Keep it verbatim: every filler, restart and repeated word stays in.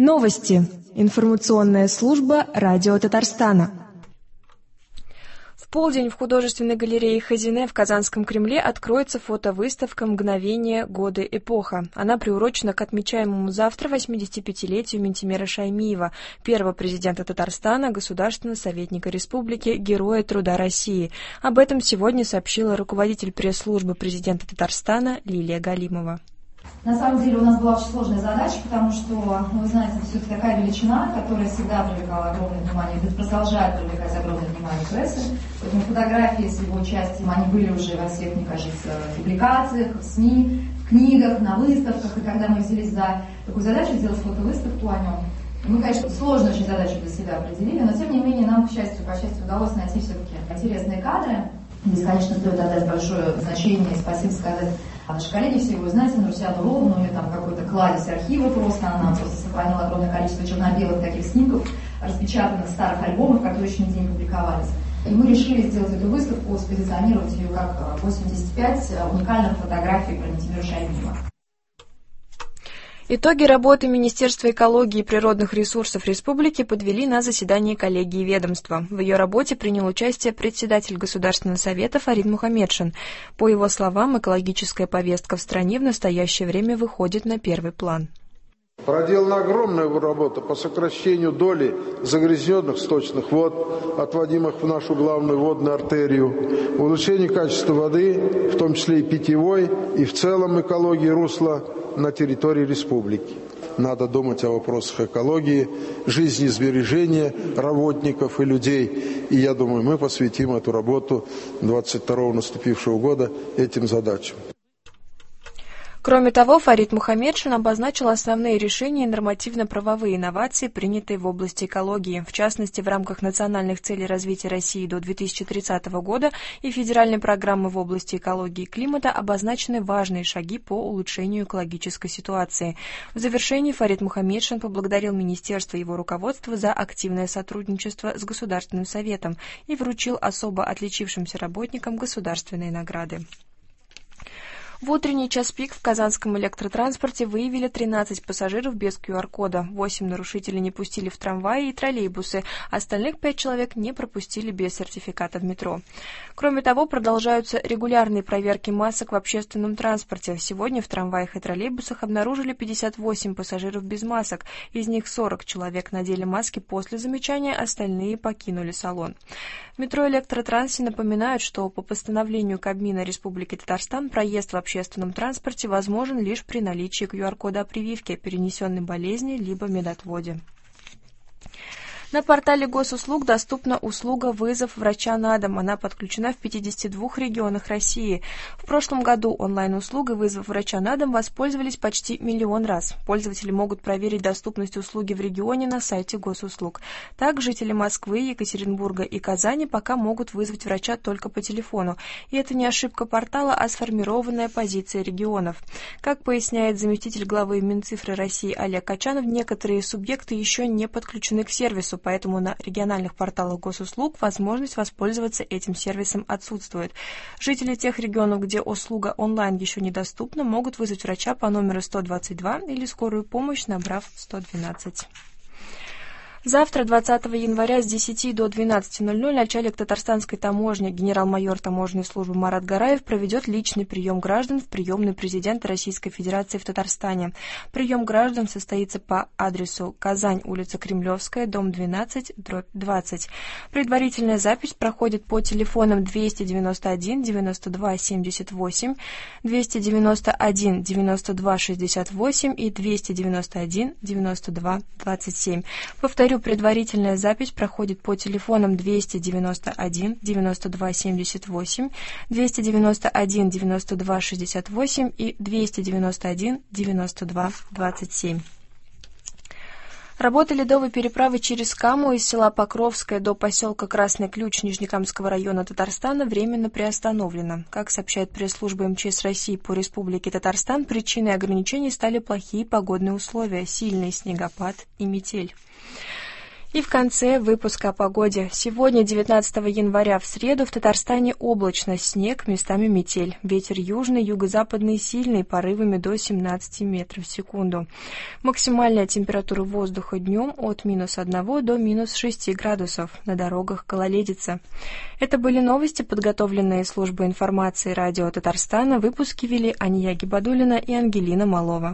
Новости. Информационная служба Радио Татарстана. В полдень в художественной галерее Хазине в Казанском Кремле откроется фотовыставка «Мгновение. Годы. Эпоха». Она приурочена к отмечаемому завтра восьмидесятипятилетию Минтимера Шаймиева, первого президента Татарстана, государственного советника республики, Героя труда России. Об этом сегодня сообщила руководитель пресс-службы президента Татарстана Лилия Галимова. На самом деле у нас была очень сложная задача, потому что, ну, вы знаете, это все-таки такая величина, которая всегда привлекала огромное внимание, продолжает привлекать огромное внимание прессы. Поэтому фотографии с его участием, они были уже во всех, мне кажется, публикациях, в СМИ, в книгах, на выставках. И когда мы взялись за такую задачу, сделать фотовыставку о нем, мы, конечно, сложную очень задачу для себя определили, но тем не менее нам, к счастью, по счастью, удалось найти все-таки интересные кадры. Здесь, конечно, стоит отдать большое значение и спасибо сказать наши коллеги, все его знаете, Нурсиану Ровну, у нее там какой-то кладезь архива просто, она просто сохранила огромное количество черно-белых таких снимков, распечатанных старых альбомов, которые еще нигде не публиковались. И мы решили сделать эту выставку, спозиционировать ее как восемьдесят пять уникальных фотографий про Минтимера Шаймиева. Итоги работы Министерства экологии и природных ресурсов республики подвели на заседании коллегии ведомства. В ее работе принял участие председатель Государственного совета Фарид Мухаммедшин. По его словам, экологическая повестка в стране в настоящее время выходит на первый план. Проделана огромная работа по сокращению доли загрязненных сточных вод, отводимых в нашу главную водную артерию, улучшение качества воды, в том числе и питьевой, и в целом экологии русла на территории республики. Надо думать о вопросах экологии, жизнесбережения работников и людей. И я думаю, мы посвятим эту работу двадцать второго наступившего года этим задачам. Кроме того, Фарид Мухаммедшин обозначил основные решения и нормативно-правовые инновации, принятые в области экологии. В частности, в рамках национальных целей развития России до две тысячи тридцатого года и федеральной программы в области экологии и климата обозначены важные шаги по улучшению экологической ситуации. В завершении Фарид Мухаммедшин поблагодарил министерство и его руководство за активное сотрудничество с Государственным советом и вручил особо отличившимся работникам государственные награды. В утренний час пик в казанском электротранспорте выявили тринадцать пассажиров без ку ар-кода. восемь нарушителей не пустили в трамваи и троллейбусы, остальных пять человек не пропустили без сертификата в метро. Кроме того, продолжаются регулярные проверки масок в общественном транспорте. Сегодня в трамваях и троллейбусах обнаружили пятьдесят восемь пассажиров без масок. Из них сорок человек надели маски после замечания, остальные покинули салон. В метро Электротрансе напоминают, что по постановлению Кабмина Республики Татарстан проезд в общественном транспорте возможен лишь при наличии ку ар-кода о прививке, перенесенной болезни либо медотводе. На портале госуслуг доступна услуга «Вызов врача на дом». Она подключена в пятидесяти двух регионах России. В прошлом году онлайн-услугой «Вызов врача на дом» воспользовались почти миллион раз. Пользователи могут проверить доступность услуги в регионе на сайте госуслуг. Так, жители Москвы, Екатеринбурга и Казани пока могут вызвать врача только по телефону. И это не ошибка портала, а сформированная позиция регионов. Как поясняет заместитель главы Минцифры России Олег Качанов, некоторые субъекты еще не подключены к сервису, поэтому на региональных порталах госуслуг возможность воспользоваться этим сервисом отсутствует. Жители тех регионов, где услуга онлайн еще недоступна, могут вызвать врача по номеру сто двадцать два или скорую помощь, набрав сто двенадцать. Завтра, двадцатого января, с десяти до двенадцати ноль-ноль начальник татарстанской таможни, генерал-майор таможенной службы Марат Гараев проведет личный прием граждан в приемной президента Российской Федерации в Татарстане. Прием граждан состоится по адресу Казань, улица Кремлевская, дом двенадцать, дробь двадцать. Предварительная запись проходит по телефонам двести девяносто один девяносто два семьдесят восемь, двести девяносто один девяносто два шестьдесят восемь и двести девяносто один девяносто два двадцать семь. Повторю, предварительная запись проходит по телефонам двести девяносто один девяносто два семьдесят восемь, двести девяносто один девяносто два шестьдесят восемь и двести девяносто один девяносто два двадцать семь. Работа ледовой переправы через Каму из села Покровское до поселка Красный Ключ Нижнекамского района Татарстана временно приостановлена. Как сообщает пресс-служба эм че эс России по Республике Татарстан, причиной ограничений стали плохие погодные условия, сильный снегопад и метель. И в конце выпуска о погоде. Сегодня, девятнадцатого января, в среду, в Татарстане облачно, снег, местами метель. Ветер южный, юго-западный сильный, порывами до семнадцати метров в секунду. Максимальная температура воздуха днем от минус одного до минус шести градусов. На дорогах гололедица. Это были новости, подготовленные службой информации радио Татарстана. Выпуски вели Ания Гибадуллина и Ангелина Малова.